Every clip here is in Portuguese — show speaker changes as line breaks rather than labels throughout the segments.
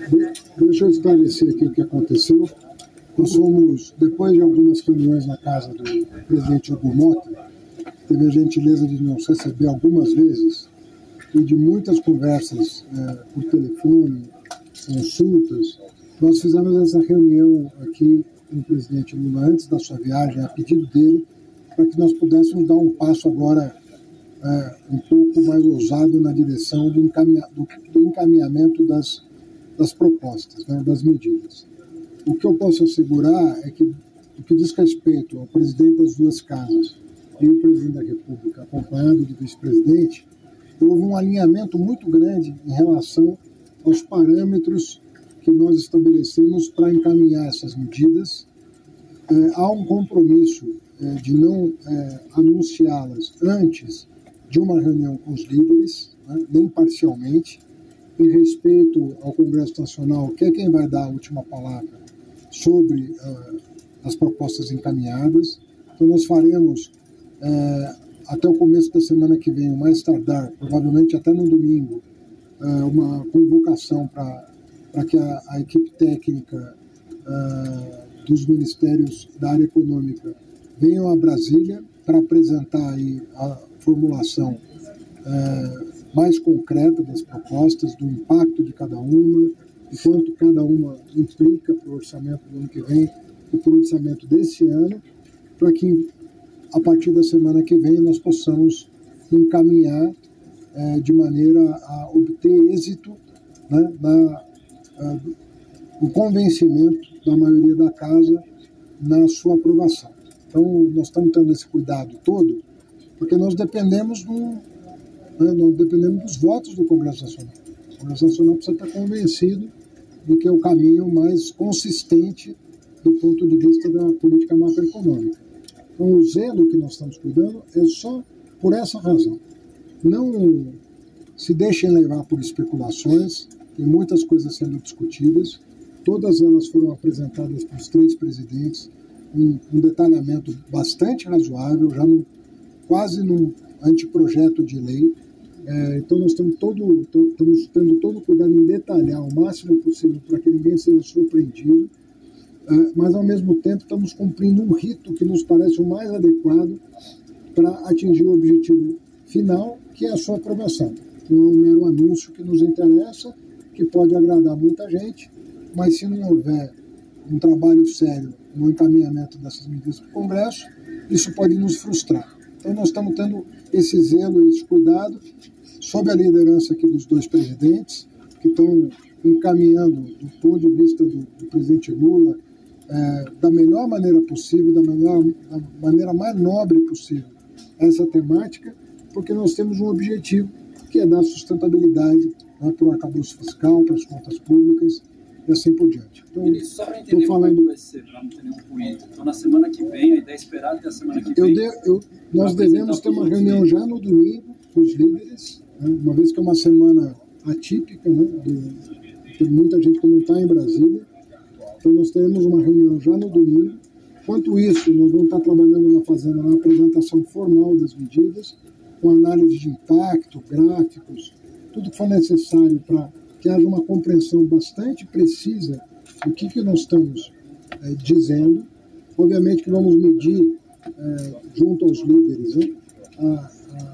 Deixa eu esclarecer aqui o que aconteceu. Nós fomos, depois de algumas reuniões na casa do presidente Hugo Mota, teve a gentileza de nos receber algumas vezes e de muitas conversas por telefone, consultas. Nós fizemos essa reunião aqui com o presidente Lula antes da sua viagem, a pedido dele, para que nós pudéssemos dar um passo agora um pouco mais ousado na direção do encaminhamento das propostas, né, das medidas. O que eu posso assegurar é que, no que diz respeito ao presidente das duas casas e o presidente da República, acompanhado do vice-presidente, houve um alinhamento muito grande em relação aos parâmetros que nós estabelecemos para encaminhar essas medidas. Há um compromisso de não anunciá-las antes de uma reunião com os líderes, né, nem parcialmente, em respeito ao Congresso Nacional, que é quem vai dar a última palavra sobre as propostas encaminhadas. Então nós faremos até o começo da semana que vem, o mais tardar, provavelmente até no domingo, uma convocação para que a equipe técnica dos ministérios da área econômica venham a Brasília para apresentar aí a formulação mais concreta das propostas, do impacto de cada uma, de quanto cada uma implica para o orçamento do ano que vem e para o orçamento desse ano, para que a partir da semana que vem nós possamos encaminhar de maneira a obter êxito, né, o convencimento da maioria da casa na sua aprovação. Então, nós estamos tendo esse cuidado todo, porque nós dependemos dos votos do Congresso Nacional. O Congresso Nacional precisa estar convencido de que é o caminho mais consistente do ponto de vista da política macroeconômica. Então, o zelo que nós estamos cuidando é só por essa razão. Não se deixem levar por especulações, tem muitas coisas sendo discutidas, todas elas foram apresentadas pelos três presidentes, um detalhamento bastante razoável, já quase num anteprojeto de lei. Então nós estamos tendo todo o cuidado em detalhar o máximo possível para que ninguém seja surpreendido, mas ao mesmo tempo estamos cumprindo um rito que nos parece o mais adequado para atingir o objetivo final, que é a sua aprovação. Não é um mero anúncio que nos interessa, que pode agradar muita gente, mas se não houver um trabalho sério no encaminhamento dessas medidas para o Congresso, isso pode nos frustrar. Então nós estamos tendo esse zelo e esse cuidado, sob a liderança aqui dos dois presidentes, que estão encaminhando, do ponto de vista do presidente Lula, da melhor maneira possível, da maneira mais nobre possível, essa temática, porque nós temos um objetivo, que é dar sustentabilidade, né, para o arcabouço fiscal, para as contas públicas, e assim por diante. Então,
só para entender como vai ser, para não ter nenhum ruído. Então, na semana que vem, a ideia é esperar até a semana que vem.
Nós devemos ter uma reunião já no domingo com os líderes, né, uma vez que é uma semana atípica, né, tem muita gente que não está em Brasília. Então, nós teremos uma reunião já no domingo. Enquanto isso, nós vamos estar trabalhando na apresentação formal das medidas, com análise de impacto, gráficos, tudo que for necessário para que haja uma compreensão bastante precisa do que nós estamos dizendo. Obviamente que vamos medir, junto aos líderes, né, a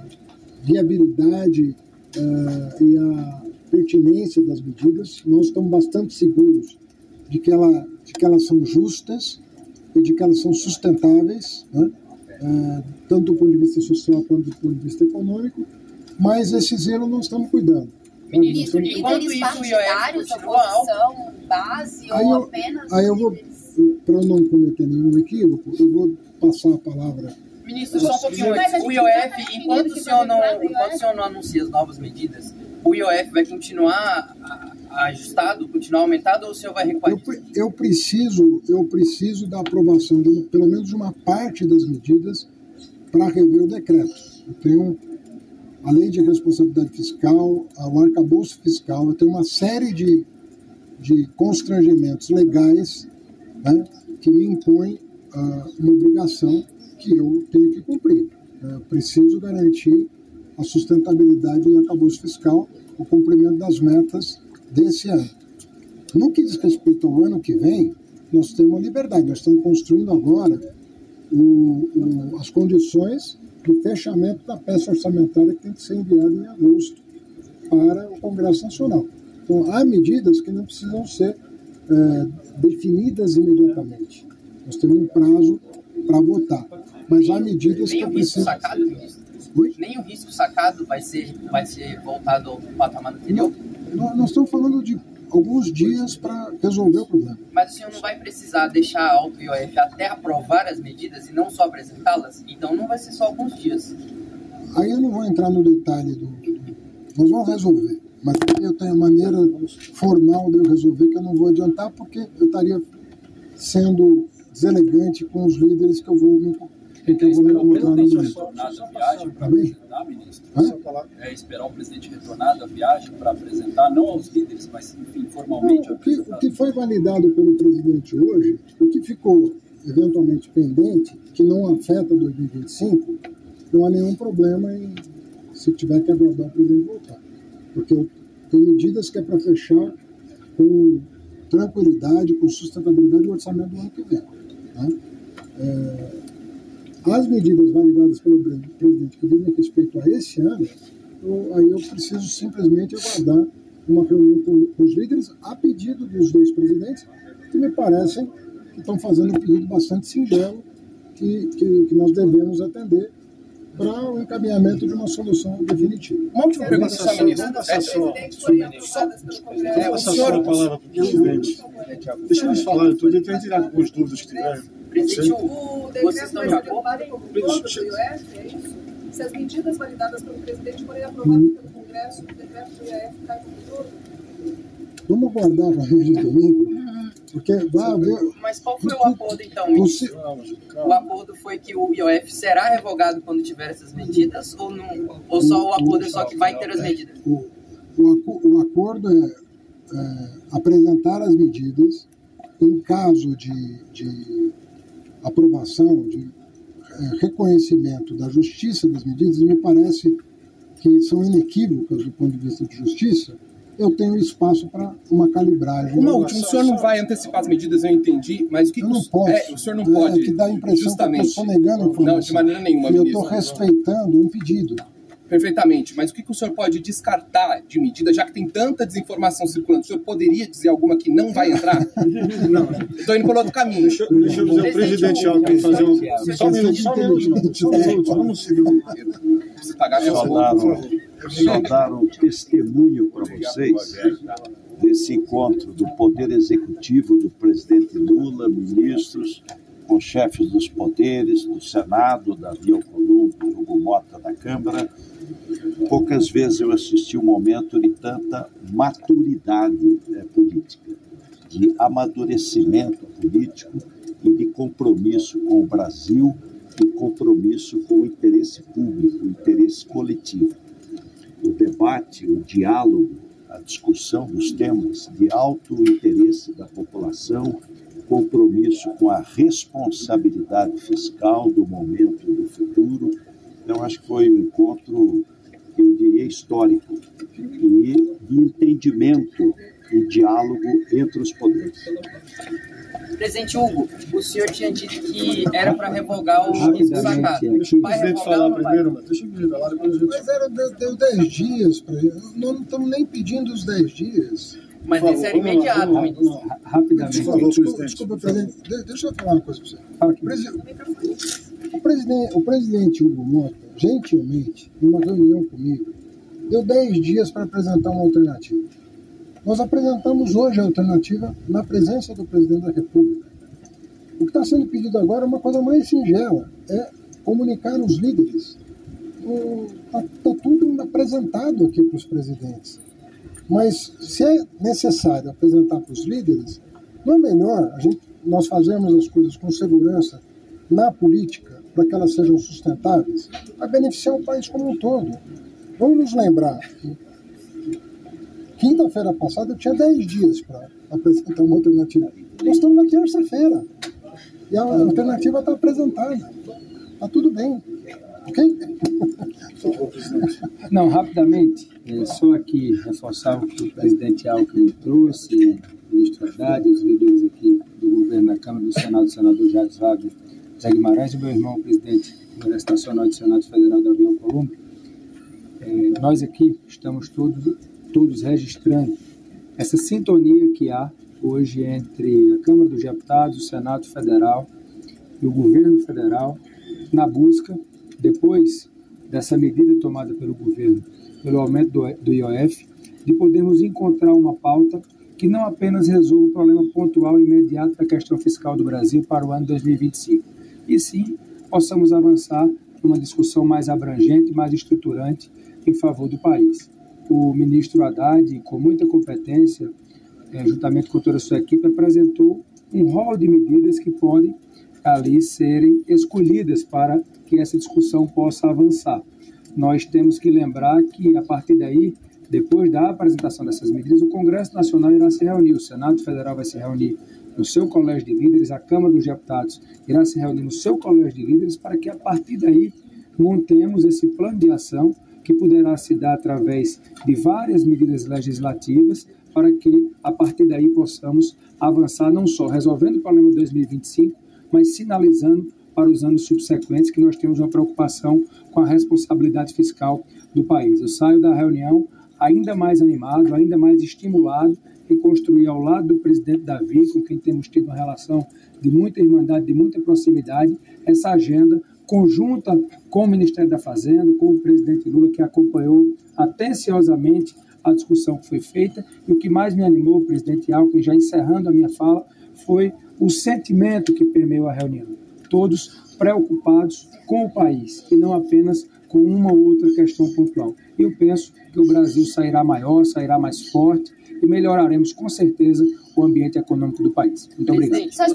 viabilidade e a pertinência das medidas. Nós estamos bastante seguros de que elas são justas e de que elas são sustentáveis, né, tanto do ponto de vista social quanto do ponto de vista econômico, mas esse zelo nós estamos cuidando.
Ministro, líderes partidários, oposição, base ou apenas líderes?
Para não cometer nenhum equívoco, eu vou passar a palavra.
Ministro, só um pouquinho antes. O IOF, enquanto o senhor não anuncia as novas medidas, o IOF vai continuar ajustado, continuar aumentado, ou o senhor vai recuar?
Eu preciso da aprovação, pelo menos de uma parte das medidas, para rever o decreto. Eu tenho, além de responsabilidade fiscal, o arcabouço fiscal, eu tenho uma série de constrangimentos legais, né, que me impõem uma obrigação que eu tenho que cumprir. Eu preciso garantir a sustentabilidade do arcabouço fiscal, o cumprimento das metas desse ano. No que diz respeito ao ano que vem, nós temos a liberdade. Nós estamos construindo agora as condições de fechamento da peça orçamentária que tem que ser enviada em agosto para o Congresso Nacional. Então, há medidas que não precisam ser definidas imediatamente. Nós temos um prazo para votar. Mas há medidas que precisam...
Nem o risco sacado vai ser voltado ao patamar anterior?
Nós estamos falando de alguns dias para resolver o problema.
Mas o senhor não vai precisar deixar alto o IOF até aprovar as medidas e não só apresentá-las? Então não vai ser só alguns dias.
Aí eu não vou entrar no detalhe Nós vamos resolver. Mas eu tenho maneira formal de eu resolver que eu não vou adiantar porque eu estaria sendo deselegante com os líderes que eu vou me encontrar no momento.
Esperar o presidente retornar da viagem para apresentar, não aos líderes, mas, enfim, formalmente...
Não, o que foi validado pelo presidente hoje, o que ficou eventualmente pendente, que não afeta 2025, não há nenhum problema se tiver que aguardar o presidente voltar. Porque tem medidas que é para fechar com tranquilidade, com sustentabilidade o orçamento do ano que vem. Né? As medidas validadas pelo presidente que dizem respeito a esse ano, aí eu preciso simplesmente aguardar uma reunião com os líderes a pedido dos dois presidentes, que me parecem que estão fazendo um pedido bastante singelo que nós devemos atender para o encaminhamento de uma solução definitiva.
Uma última pergunta, senhor ministro.
Vou passar só a palavra para o presidente. Deixa eles falarem tudo, eu tenho tirado algumas dúvidas que tiveram.
Presidente,
o decreto vai ser derrubado como todo do IOF, é isso? Se as medidas validadas pelo presidente forem aprovadas pelo Congresso, o decreto do IOF cai como todo?
Vamos aguardar a reunião de domingo, porque vai haver...
Mas qual foi o acordo, então? O acordo foi que o IOF será revogado quando tiver essas medidas, ou não? Ou só o acordo é só que vai ter as medidas?
O acordo é apresentar as medidas em caso de aprovação, de reconhecimento da justiça das medidas, e me parece que são inequívocas do ponto de vista de justiça, eu tenho espaço para uma calibragem.
Uma última, o senhor não vai antecipar as medidas, eu entendi, mas o que...
Eu não posso.
O senhor não pode,
que dá a impressão
justamente,
que eu estou negando a informação.
Não, de maneira nenhuma,
eu
ministro.
estou respeitando um pedido.
Perfeitamente, mas o que o senhor pode descartar de medida, já que tem tanta desinformação circulando? O senhor poderia dizer alguma que não vai entrar? Não. Estou indo pelo outro caminho.
Deixa eu dizer ao presidente Alckmin fazer um... Só um minuto. Vamos seguir.
Preciso pagar minha conta, por favor.
Só dar um testemunho para vocês desse encontro do Poder Executivo, do presidente Lula, ministros, com chefes dos poderes, do Senado, Davi Alcolumbre, Hugo Mota da Câmara. Poucas vezes eu assisti um momento de tanta maturidade política, de amadurecimento político e de compromisso com o Brasil, e compromisso com o interesse público, o interesse coletivo. O debate, o diálogo, a discussão dos temas de alto interesse da população, compromisso com a responsabilidade fiscal do momento e do futuro. Então, acho que foi um encontro, eu diria, histórico e de entendimento e diálogo entre os poderes.
Presidente Hugo, o senhor tinha dito que era para revogar o risco sacado.
Deixa o presidente falar primeiro, mas deixa ele falar depois a gente...
Mas deu 10 dias para ele. Nós não estamos nem pedindo os 10 dias.
Mas esse era imediato, ministro.
Rapidamente.
Desculpa, presidente. Deixa eu falar uma coisa para você. O presidente Hugo Mota, gentilmente, numa reunião comigo, deu 10 dias para apresentar uma alternativa. Nós apresentamos hoje a alternativa na presença do presidente da República. O que está sendo pedido agora é uma coisa mais singela, é comunicar os líderes. Está tudo apresentado aqui para os presidentes. Mas se é necessário apresentar para os líderes, não é melhor nós fazermos as coisas com segurança na política para que elas sejam sustentáveis, a beneficiar o país como um todo. Vamos nos lembrar que quinta-feira passada eu tinha 10 dias para apresentar uma alternativa. Nós estamos na terça-feira e a alternativa está apresentada. Está tudo bem. Ok?
Não, rapidamente, só aqui reforçar o que o presidente Alckmin trouxe, o ministro ministro Haddad, os líderes aqui do governo da Câmara, do Senado, o senador Jacques Wagner, Zé Guimarães e meu irmão, o presidente do Congresso Nacional do Senado Federal, Davi Alcolumbre. Nós aqui estamos todos registrando essa sintonia que há hoje entre a Câmara dos Deputados, o Senado Federal e o governo federal na busca, depois dessa medida tomada pelo governo, pelo aumento do IOF, de podermos encontrar uma pauta que não apenas resolva o problema pontual e imediato da questão fiscal do Brasil para o ano 2025, e sim possamos avançar numa discussão mais abrangente, mais estruturante em favor do país. O ministro Haddad, com muita competência, juntamente com toda a sua equipe, apresentou um rol de medidas que podem ali serem escolhidas para que essa discussão possa avançar. Nós temos que lembrar que, a partir daí, depois da apresentação dessas medidas, o Congresso Nacional irá se reunir, o Senado Federal vai se reunir no seu colégio de líderes, a Câmara dos Deputados irá se reunir no seu colégio de líderes, para que, a partir daí, montemos esse plano de ação que poderá se dar através de várias medidas legislativas, para que, a partir daí, possamos avançar não só resolvendo o problema de 2025, mas sinalizando para os anos subsequentes que nós temos uma preocupação com a responsabilidade fiscal do país. Eu saio da reunião ainda mais animado, ainda mais estimulado em construir ao lado do presidente Davi, com quem temos tido uma relação de muita irmandade, de muita proximidade, essa agenda conjunta com o Ministério da Fazenda, com o presidente Lula, que acompanhou atenciosamente a discussão que foi feita, e o que mais me animou, presidente Alckmin, já encerrando a minha fala, foi o sentimento que permeou a reunião. Todos preocupados com o país e não apenas com uma ou outra questão pontual. E eu penso que o Brasil sairá maior, sairá mais forte e melhoraremos com certeza o ambiente econômico do país. Muito obrigado.
Só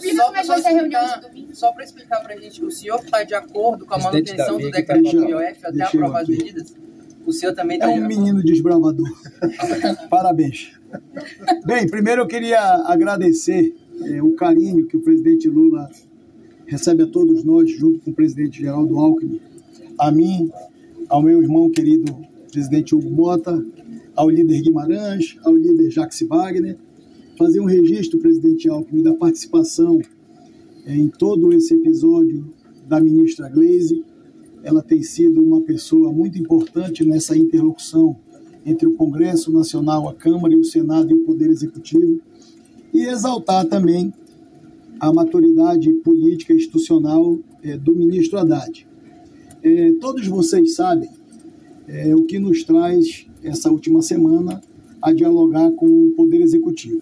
para explicar para a gente, o senhor está de acordo com a manutenção do decreto do IOF até aprovar as medidas? O senhor também está
de acordo? É um menino desbravador. Parabéns. Bem, primeiro eu queria agradecer o carinho que o presidente Lula recebe a todos nós, junto com o presidente Geraldo Alckmin, a mim, ao meu irmão querido presidente Hugo Mota, ao líder Guimarães, ao líder Jacques Wagner, fazer um registro, presidente Alckmin, da participação em todo esse episódio da ministra Gleisi. Ela tem sido uma pessoa muito importante nessa interlocução entre o Congresso Nacional, a Câmara e o Senado e o Poder Executivo, e exaltar também a maturidade política e institucional do ministro Haddad. Todos vocês sabem o que nos traz essa última semana a dialogar com o Poder Executivo.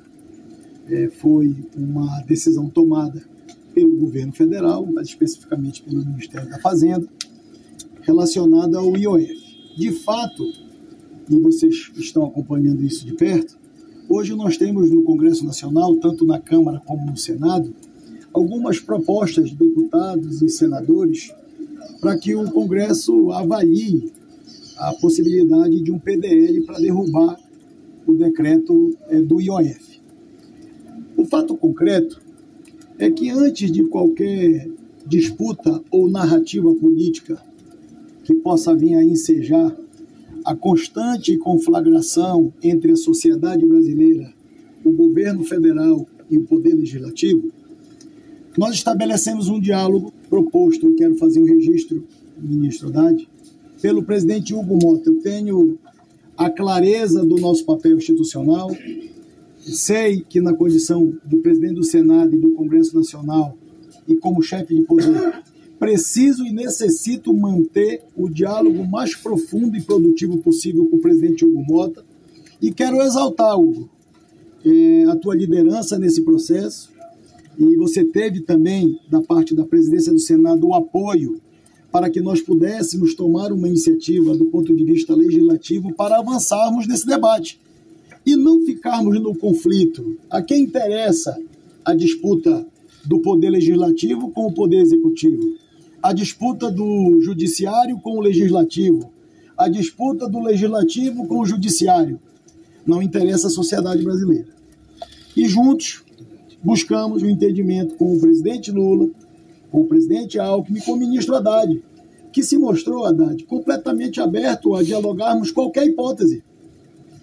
Foi uma decisão tomada pelo governo federal, mas especificamente pelo Ministério da Fazenda, relacionada ao IOF. De fato, e vocês estão acompanhando isso de perto, hoje nós temos no Congresso Nacional, tanto na Câmara como no Senado, algumas propostas de deputados e senadores para que o Congresso avalie a possibilidade de um PDL para derrubar o decreto do IOF. O fato concreto é que antes de qualquer disputa ou narrativa política que possa vir a ensejar a constante conflagração entre a sociedade brasileira, o governo federal e o poder legislativo, nós estabelecemos um diálogo proposto, e quero fazer um registro, ministro Haddad, pelo presidente Hugo Mota. Eu tenho a clareza do nosso papel institucional, sei que na condição do presidente do Senado e do Congresso Nacional e como chefe de poder, preciso e necessito manter o diálogo mais profundo e produtivo possível com o presidente Hugo Mota, e quero exaltar, Hugo, a tua liderança nesse processo, e você teve também, da parte da presidência do Senado, o apoio para que nós pudéssemos tomar uma iniciativa do ponto de vista legislativo para avançarmos nesse debate e não ficarmos no conflito. A quem interessa a disputa do poder legislativo com o poder executivo, a disputa do judiciário com o legislativo, a disputa do legislativo com o judiciário. Não interessa a sociedade brasileira. E juntos buscamos um entendimento com o presidente Lula, com o presidente Alckmin, com o ministro Haddad, que se mostrou, Haddad, completamente aberto a dialogarmos qualquer hipótese.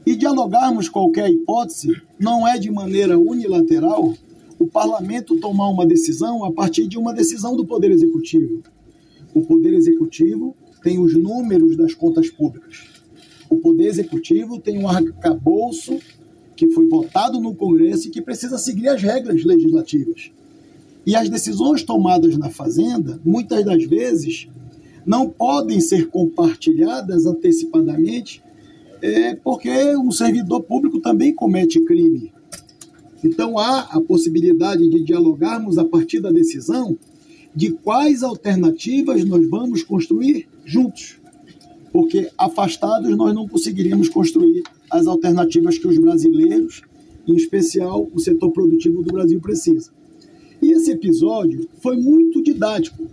e dialogarmos qualquer hipótese não é de maneira unilateral o parlamento tomar uma decisão a partir de uma decisão do Poder Executivo. O Poder Executivo tem os números das contas públicas. O Poder Executivo tem um arcabouço que foi votado no Congresso e que precisa seguir as regras legislativas. E as decisões tomadas na Fazenda, muitas das vezes, não podem ser compartilhadas antecipadamente, porque um servidor público também comete crime. Então, há a possibilidade de dialogarmos a partir da decisão de quais alternativas nós vamos construir juntos. Porque afastados nós não conseguiríamos construir as alternativas que os brasileiros, em especial o setor produtivo do Brasil, precisa. E esse episódio foi muito didático.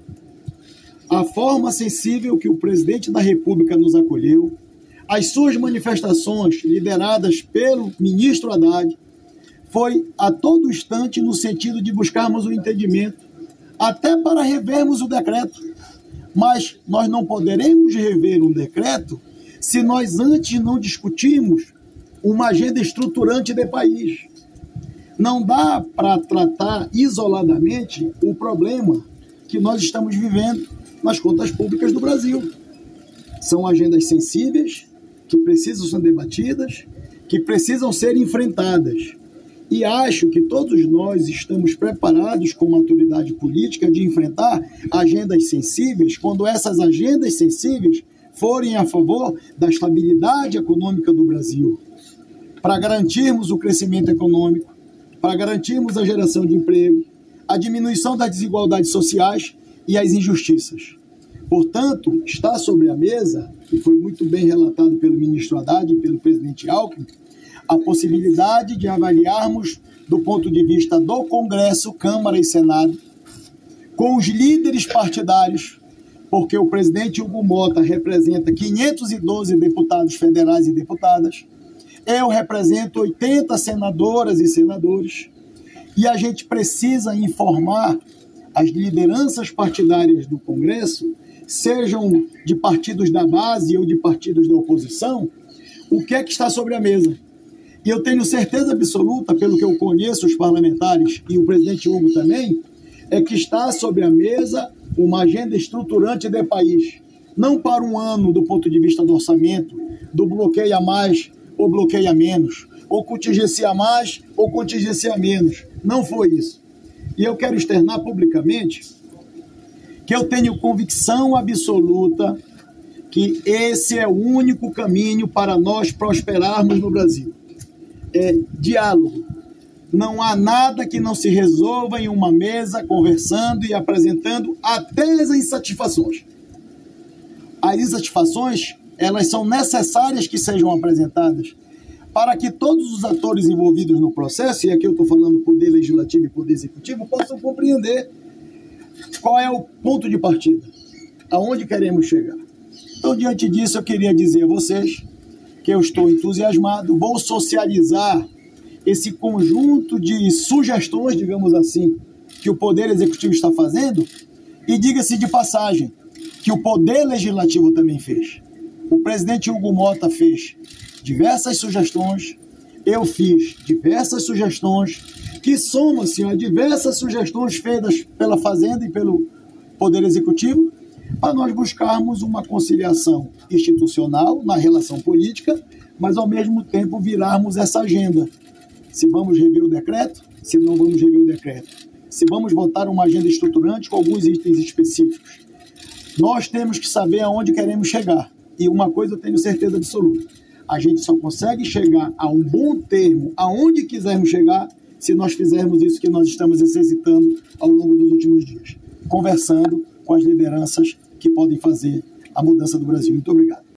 A forma sensível que o presidente da República nos acolheu, as suas manifestações lideradas pelo ministro Haddad, foi a todo instante no sentido de buscarmos o entendimento, até para revermos o decreto. Mas nós não poderemos rever um decreto se nós antes não discutirmos uma agenda estruturante de país. Não dá para tratar isoladamente o problema que nós estamos vivendo nas contas públicas do Brasil. São agendas sensíveis, que precisam ser debatidas, que precisam ser enfrentadas. E acho que todos nós estamos preparados com maturidade política de enfrentar agendas sensíveis quando essas agendas sensíveis forem a favor da estabilidade econômica do Brasil, para garantirmos o crescimento econômico, para garantirmos a geração de emprego, a diminuição das desigualdades sociais e as injustiças. Portanto, está sobre a mesa, e foi muito bem relatado pelo ministro Haddad e pelo presidente Alckmin, a possibilidade de avaliarmos, do ponto de vista do Congresso, Câmara e Senado, com os líderes partidários, porque o presidente Hugo Mota representa 512 deputados federais e deputadas, eu represento 80 senadoras e senadores, e a gente precisa informar as lideranças partidárias do Congresso, sejam de partidos da base ou de partidos da oposição, o que é que está sobre a mesa. E eu tenho certeza absoluta, pelo que eu conheço os parlamentares e o presidente Hugo também, é que está sobre a mesa uma agenda estruturante de país. Não para um ano do ponto de vista do orçamento, do bloqueio a mais ou bloqueio a menos, ou contingencia a mais ou contingencia a menos. Não foi isso. E eu quero externar publicamente que eu tenho convicção absoluta que esse é o único caminho para nós prosperarmos no Brasil. É diálogo. Não há nada que não se resolva em uma mesa, conversando e apresentando até as insatisfações. As insatisfações, elas são necessárias que sejam apresentadas para que todos os atores envolvidos no processo, e aqui eu estou falando Poder Legislativo e Poder Executivo, possam compreender qual é o ponto de partida, aonde queremos chegar. Então, diante disso, eu queria dizer a vocês que eu estou entusiasmado, vou socializar esse conjunto de sugestões, digamos assim, que o Poder Executivo está fazendo, e diga-se de passagem, que o Poder Legislativo também fez. O presidente Hugo Mota fez diversas sugestões, eu fiz diversas sugestões, que somam-se a diversas sugestões feitas pela Fazenda e pelo Poder Executivo, para nós buscarmos uma conciliação institucional na relação política, mas ao mesmo tempo virarmos essa agenda. Se vamos rever o decreto, se não vamos rever o decreto. Se vamos votar uma agenda estruturante com alguns itens específicos. Nós temos que saber aonde queremos chegar. E uma coisa eu tenho certeza absoluta. A gente só consegue chegar a um bom termo, aonde quisermos chegar, se nós fizermos isso que nós estamos exercitando ao longo dos últimos dias. Conversando com as lideranças que podem fazer a mudança do Brasil. Muito obrigado.